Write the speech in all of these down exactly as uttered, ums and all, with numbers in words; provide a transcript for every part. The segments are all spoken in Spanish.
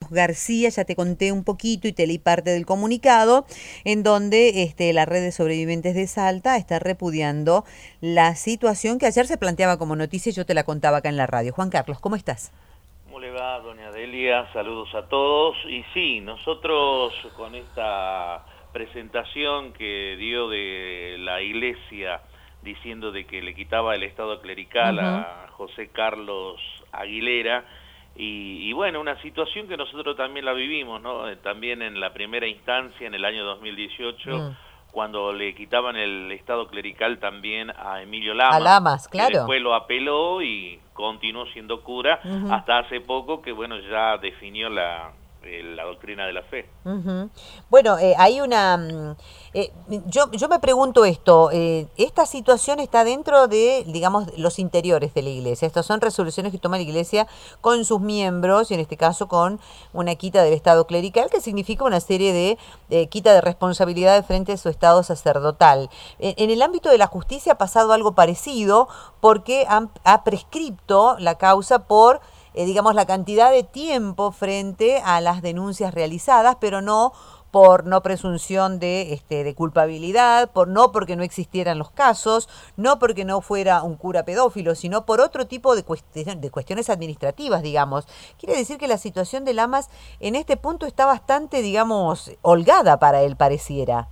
García, ya te conté un poquito y te leí parte del comunicado, en donde este, la red de sobrevivientes de Salta está repudiando la situación que ayer se planteaba como noticia y yo te la contaba acá en la radio. Juan Carlos, ¿cómo estás? ¿Cómo le va, doña Delia? Saludos a todos. Y sí, nosotros con esta presentación que dio de la Iglesia diciendo de que le quitaba el estado clerical uh-huh. a José Carlos Aguilera, y, y bueno, una situación que nosotros también la vivimos, ¿no? También en la primera instancia, en el año dos mil dieciocho, uh-huh. cuando le quitaban el estado clerical también a Emilio Lamas, a Lamas, claro. que después lo apeló y continuó siendo cura uh-huh. hasta hace poco que, bueno, ya definió la, eh, la doctrina de la fe. Uh-huh. Bueno, eh, hay una... Eh, yo, yo me pregunto esto, eh, ¿esta situación está dentro de, digamos, los interiores de la Iglesia? Estas son resoluciones que toma la Iglesia con sus miembros, y en este caso con una quita del estado clerical, que significa una serie de eh, quita de responsabilidades frente a su estado sacerdotal. En, en el ámbito de la justicia ha pasado algo parecido, porque han, ha prescripto la causa por... Eh, digamos, la cantidad de tiempo frente a las denuncias realizadas, pero no por no presunción de, este, de culpabilidad, por no porque no existieran los casos, no porque no fuera un cura pedófilo, sino por otro tipo de, cuestion, de cuestiones administrativas, digamos. Quiere decir que la situación de Lamas en este punto está bastante, digamos, holgada para él, pareciera.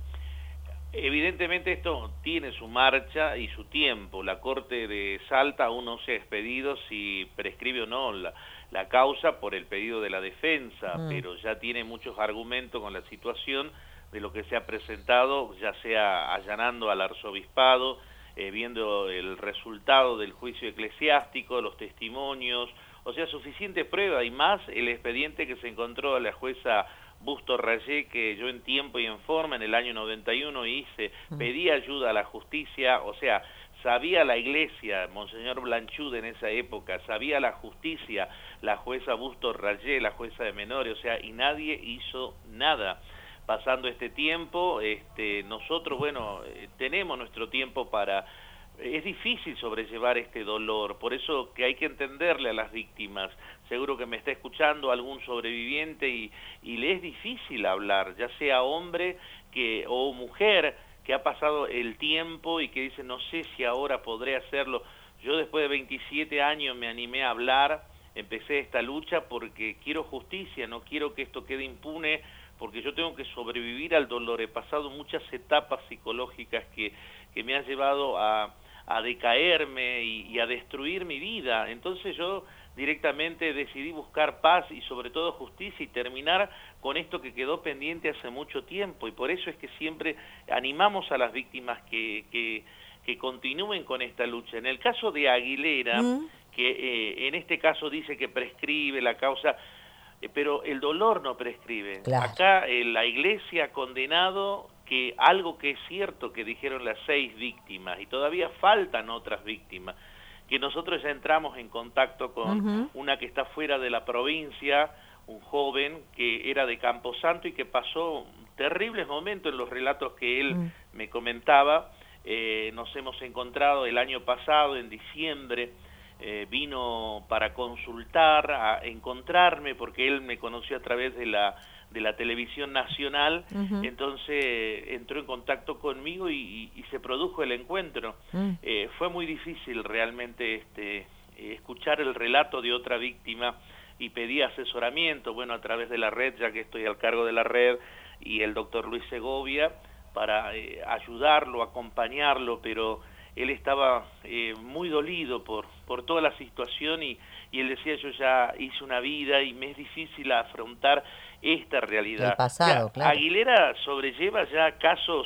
Evidentemente esto tiene su marcha y su tiempo. La Corte de Salta aún no se ha expedido si prescribe o no la, la causa por el pedido de la defensa, mm. pero ya tiene muchos argumentos con la situación de lo que se ha presentado, ya sea allanando al arzobispado, eh, viendo el resultado del juicio eclesiástico, los testimonios, o sea, suficiente prueba y más el expediente que se encontró a la jueza Busto Rayé, que yo en tiempo y en forma en el año noventa y uno hice, pedí ayuda a la justicia, o sea, sabía la Iglesia, Monseñor Blanchud en esa época, sabía la justicia, la jueza Busto Rayé, la jueza de menores, o sea, y nadie hizo nada. Pasando este tiempo, este, nosotros, bueno, tenemos nuestro tiempo para... Es difícil sobrellevar este dolor, por eso que hay que entenderle a las víctimas. Seguro que me está escuchando algún sobreviviente y, y le es difícil hablar, ya sea hombre que o mujer que ha pasado el tiempo y que dice no sé si ahora podré hacerlo. Yo después de veintisiete años me animé a hablar, empecé esta lucha porque quiero justicia, no quiero que esto quede impune, porque yo tengo que sobrevivir al dolor. He pasado muchas etapas psicológicas que, que me han llevado a... a decaerme y, y a destruir mi vida. Entonces yo directamente decidí buscar paz y sobre todo justicia y terminar con esto que quedó pendiente hace mucho tiempo, y por eso es que siempre animamos a las víctimas que, que, que continúen con esta lucha. En el caso de Aguilera, mm. que eh, en este caso dice que prescribe la causa, eh, pero el dolor no prescribe. Claro. Acá eh, la Iglesia ha condenado que algo que es cierto que dijeron las seis víctimas, y todavía faltan otras víctimas, que nosotros ya entramos en contacto con uh-huh. una que está fuera de la provincia, un joven que era de Camposanto y que pasó terribles momentos en los relatos que él uh-huh. me comentaba. Eh, nos hemos encontrado el año pasado, en diciembre, eh, vino para consultar, a encontrarme, porque él me conoció a través de la de la televisión nacional, uh-huh. entonces entró en contacto conmigo y, y, y se produjo el encuentro. Uh-huh. Eh, fue muy difícil realmente este, escuchar el relato de otra víctima y pedí asesoramiento, bueno, a través de la red, ya que estoy al cargo de la red, y el doctor Luis Segovia, para eh, ayudarlo, acompañarlo, pero él estaba eh, muy dolido por, por toda la situación y, y él decía, yo ya hice una vida y me es difícil afrontar esta realidad. El pasado, ya, claro. Aguilera sobrelleva ya casos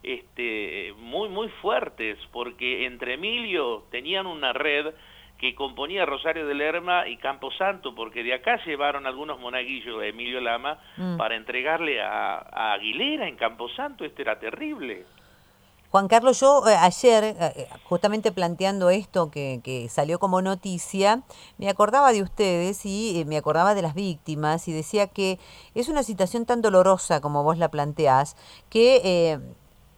este, muy, muy fuertes, porque entre Emilio tenían una red que componía Rosario de Lerma y Camposanto, porque de acá llevaron algunos monaguillos a Emilio Lama mm. para entregarle a, a Aguilera en Camposanto. Esto era terrible. Juan Carlos, yo eh, ayer, eh, justamente planteando esto que, que salió como noticia, me acordaba de ustedes y eh, me acordaba de las víctimas y decía que es una situación tan dolorosa como vos la planteás, que eh,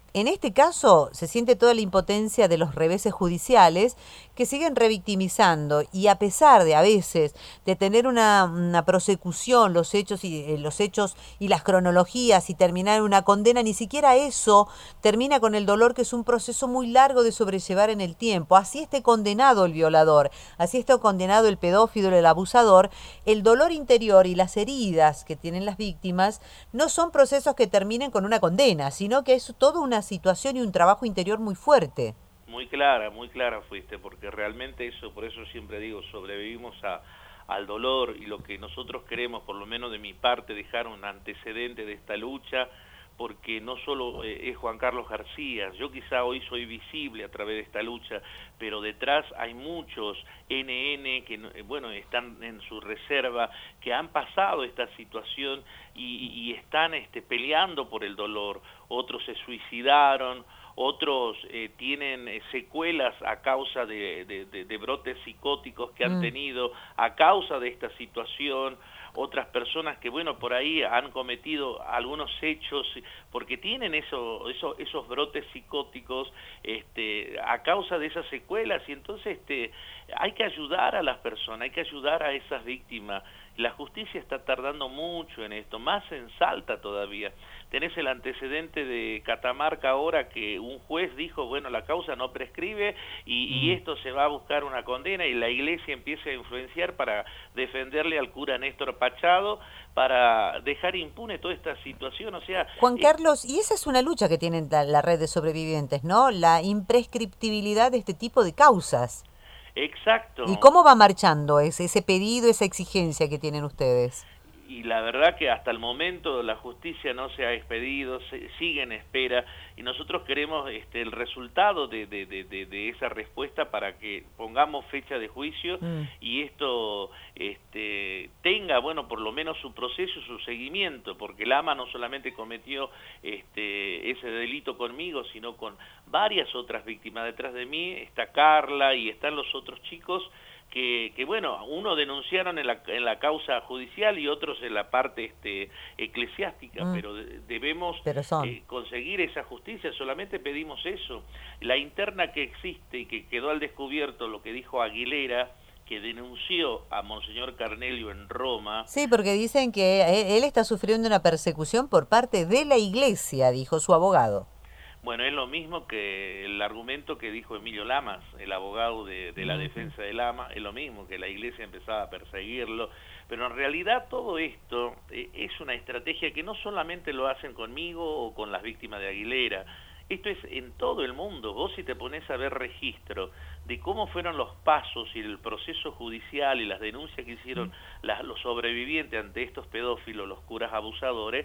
En este caso se siente toda la impotencia de los reveses judiciales que siguen revictimizando y a pesar de a veces de tener una, una prosecución, los hechos y eh, los hechos y las cronologías y terminar en una condena, ni siquiera eso termina con el dolor, que es un proceso muy largo de sobrellevar en el tiempo. Así esté condenado el violador, así esté condenado el pedófilo, el abusador, el dolor interior y las heridas que tienen las víctimas no son procesos que terminen con una condena, sino que es toda una situación y un trabajo interior muy fuerte. Muy clara, muy clara fuiste, porque realmente eso, por eso siempre digo, sobrevivimos a, al dolor, y lo que nosotros queremos, por lo menos de mi parte, dejar un antecedente de esta lucha, porque no solo eh, es Juan Carlos García, yo quizá hoy soy visible a través de esta lucha, pero detrás hay muchos N N que, bueno, están en su reserva, que han pasado esta situación y, y están este, peleando por el dolor. Otros se suicidaron, otros eh, tienen eh, secuelas a causa de, de, de, de brotes psicóticos que han mm. tenido a causa de esta situación. Otras personas que, bueno, por ahí han cometido algunos hechos porque tienen eso, eso, esos brotes psicóticos este, a causa de esas secuelas, y entonces este, hay que ayudar a las personas, hay que ayudar a esas víctimas. La justicia está tardando mucho en esto, más en Salta todavía. Tenés el antecedente de Catamarca ahora, que un juez dijo, bueno, la causa no prescribe y, y esto se va a buscar una condena, y la iglesia empieza a influenciar para defenderle al cura Néstor Pachado, para dejar impune toda esta situación. O sea, Juan Carlos, y esa es una lucha que tienen la, la red de sobrevivientes, ¿no? La imprescriptibilidad de este tipo de causas. Exacto. ¿Y cómo va marchando ese, ese pedido, esa exigencia que tienen ustedes? Y la verdad que hasta el momento la justicia no se ha expedido, se, sigue en espera, y nosotros queremos este, el resultado de, de, de, de, de esa respuesta para que pongamos fecha de juicio mm. y esto este, tenga, bueno, por lo menos su proceso, su seguimiento, porque Lama no solamente cometió este, ese delito conmigo, sino con varias otras víctimas. Detrás de mí está Carla y están los otros chicos que, que bueno, uno denunciaron en la, en la causa judicial y otros en la parte este, eclesiástica, mm. pero de, debemos pero eh, conseguir esa justicia, solamente pedimos eso. La interna que existe y que quedó al descubierto, lo que dijo Aguilera, que denunció a Monseñor Carnelio en Roma. Sí, porque dicen que él está sufriendo una persecución por parte de la iglesia, dijo su abogado. Bueno, es lo mismo que el argumento que dijo Emilio Lamas, el abogado de, de la defensa de Lama, es lo mismo, que la iglesia empezaba a perseguirlo, pero en realidad todo esto eh, es una estrategia que no solamente lo hacen conmigo o con las víctimas de Aguilera, esto es en todo el mundo. Vos, si te pones a ver registro de cómo fueron los pasos y el proceso judicial y las denuncias que hicieron las, los sobrevivientes ante estos pedófilos, los curas abusadores,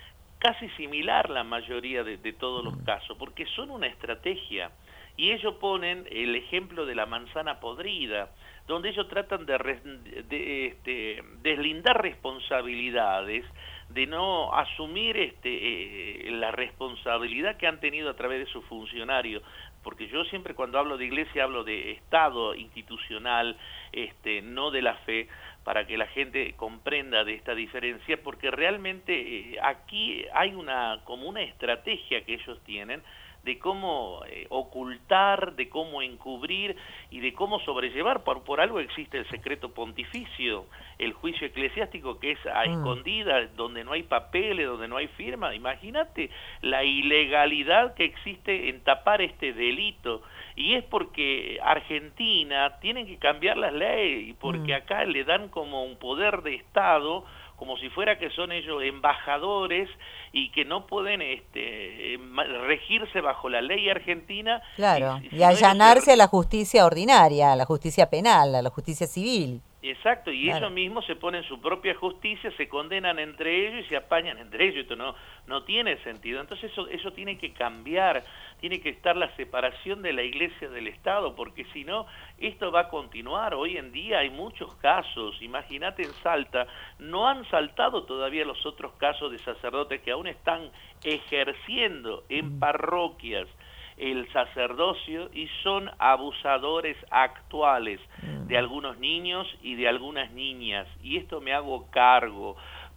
casi similar la mayoría de, de todos los casos, porque son una estrategia, y ellos ponen el ejemplo de la manzana podrida, donde ellos tratan de, de, de este, deslindar responsabilidades, de no asumir este, eh, la responsabilidad que han tenido a través de sus funcionarios, porque yo siempre cuando hablo de iglesia hablo de Estado institucional, este, no de la fe, para que la gente comprenda de esta diferencia, porque realmente eh, aquí hay una como una estrategia que ellos tienen de cómo eh, ocultar, de cómo encubrir y de cómo sobrellevar. Por, por algo existe el secreto pontificio, el juicio eclesiástico, que es a mm. escondidas, donde no hay papeles, donde no hay firma. Imagínate la ilegalidad que existe en tapar este delito, y es porque Argentina tienen que cambiar las leyes, porque mm. acá le dan como un poder de Estado, como si fuera que son ellos embajadores y que no pueden este, regirse bajo la ley argentina. Claro, y, y allanarse se... a la justicia ordinaria, a la justicia penal, a la justicia civil. Exacto, y claro. ellos mismos se ponen su propia justicia, se condenan entre ellos y se apañan entre ellos. Esto no, no tiene sentido. Entonces eso, eso tiene que cambiar, tiene que estar la separación de la iglesia del Estado, porque si no, esto va a continuar. Hoy en día hay muchos casos, imagínate en Salta, no han saltado todavía los otros casos de sacerdotes que aún están ejerciendo en parroquias el sacerdocio y son abusadores actuales de algunos niños y de algunas niñas, y esto me hago cargo,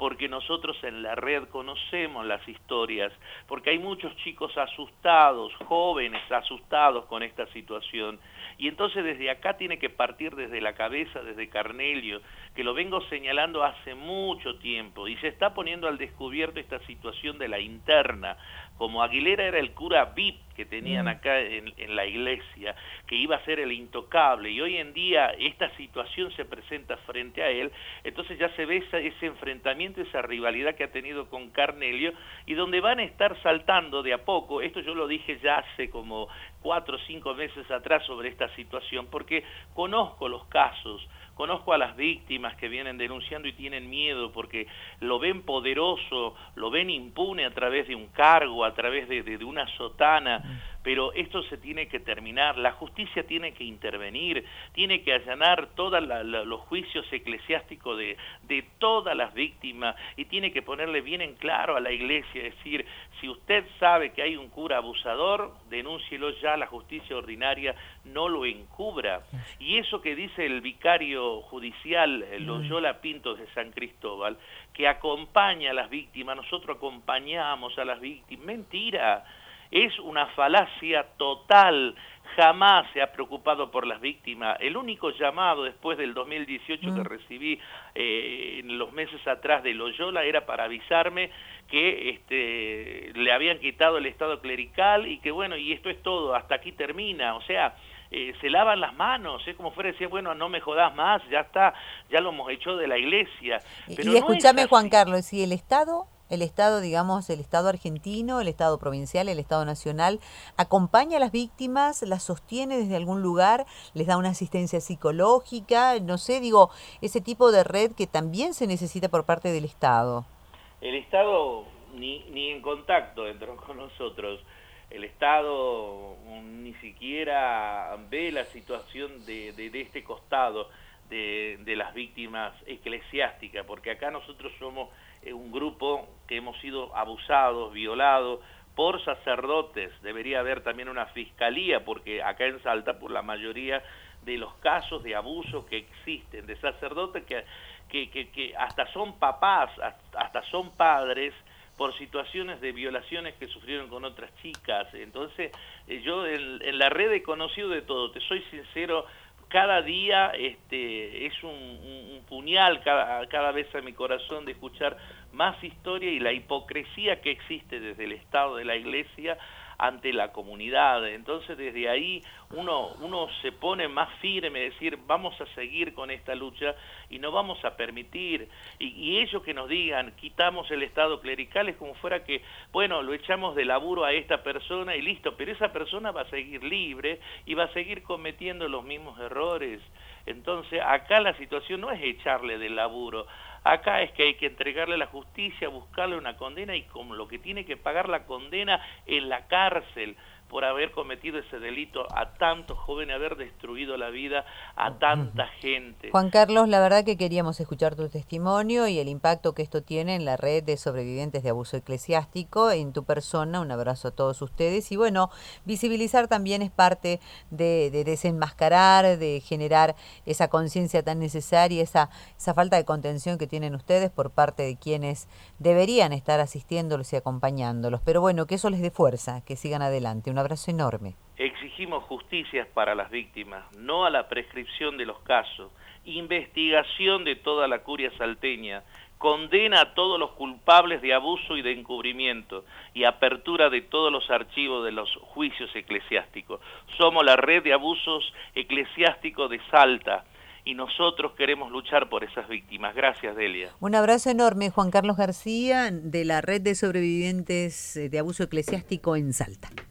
porque nosotros en la red conocemos las historias, porque hay muchos chicos asustados, jóvenes asustados con esta situación, y entonces desde acá tiene que partir desde la cabeza, desde Carnelio, que lo vengo señalando hace mucho tiempo, y se está poniendo al descubierto esta situación de la interna, como Aguilera era el cura V I P que tenían acá en, en la iglesia, que iba a ser el intocable, y hoy en día esta situación se presenta frente a él, entonces ya se ve esa, ese enfrentamiento, esa rivalidad que ha tenido con Carnelio, y donde van a estar saltando de a poco, esto yo lo dije ya hace como cuatro o cinco meses atrás sobre esta situación, porque conozco los casos, conozco a las víctimas que vienen denunciando y tienen miedo porque lo ven poderoso, lo ven impune a través de un cargo, a través de, de, de una sotana, pero esto se tiene que terminar, la justicia tiene que intervenir, tiene que allanar todos los juicios eclesiásticos de, de todas las víctimas y tiene que ponerle bien en claro a la iglesia, decir, si usted sabe que hay un cura abusador, denúncielo ya, la justicia ordinaria no lo encubra. Y eso que dice el vicario judicial, Loyola Pinto de San Cristóbal, que acompaña a las víctimas, nosotros acompañamos a las víctimas, mentira. Es una falacia total, jamás se ha preocupado por las víctimas. El único llamado después del dos mil dieciocho mm. que recibí eh, en los meses atrás de Loyola era para avisarme que este, le habían quitado el estado clerical y que bueno, y esto es todo, hasta aquí termina, o sea, eh, se lavan las manos, es como fuera decir, bueno, no me jodas más, ya está, ya lo hemos hecho de la iglesia. Pero y escúchame, no Juan Carlos, si el Estado... El Estado, digamos, el Estado argentino, el Estado provincial, el Estado nacional, acompaña a las víctimas, las sostiene desde algún lugar, les da una asistencia psicológica, no sé, digo, ese tipo de red que también se necesita por parte del Estado. El Estado ni, ni en contacto entró con nosotros. El Estado ni siquiera ve la situación de, de, de este costado de, de las víctimas eclesiásticas, porque acá nosotros somos un grupo que hemos sido abusados, violados por sacerdotes. Debería haber también una fiscalía, porque acá en Salta, por la mayoría de los casos de abuso que existen, de sacerdotes que, que, que, que hasta son papás, hasta son padres, por situaciones de violaciones que sufrieron con otras chicas. Entonces, yo en, en la red he conocido de todo, te soy sincero, cada día este, es un, un, un puñal cada, cada vez a mi corazón de escuchar más historia y la hipocresía que existe desde el Estado de la Iglesia ante la comunidad. Entonces desde ahí uno, uno se pone más firme, decir vamos a seguir con esta lucha y no vamos a permitir, y, y ellos que nos digan quitamos el Estado clerical es como fuera que, bueno, lo echamos de laburo a esta persona y listo, pero esa persona va a seguir libre y va a seguir cometiendo los mismos errores. Entonces acá la situación no es echarle del laburo, acá es que hay que entregarle la justicia, buscarle una condena y como lo que tiene que pagar la condena en la cárcel por haber cometido ese delito a tantos jóvenes, haber destruido la vida a tanta gente. Juan Carlos, la verdad que queríamos escuchar tu testimonio y el impacto que esto tiene en la red de sobrevivientes de abuso eclesiástico, en tu persona, un abrazo a todos ustedes y bueno, visibilizar también es parte de, de desenmascarar, de generar esa conciencia tan necesaria, esa, esa falta de contención que tienen ustedes por parte de quienes deberían estar asistiéndolos y acompañándolos, pero bueno, que eso les dé fuerza, que sigan adelante. Un abrazo enorme. Exigimos justicias para las víctimas, no a la prescripción de los casos, investigación de toda la curia salteña, condena a todos los culpables de abuso y de encubrimiento y apertura de todos los archivos de los juicios eclesiásticos. Somos la red de abusos eclesiásticos de Salta y nosotros queremos luchar por esas víctimas. Gracias, Delia. Un abrazo enorme, Juan Carlos García, de la red de sobrevivientes de abuso eclesiástico en Salta.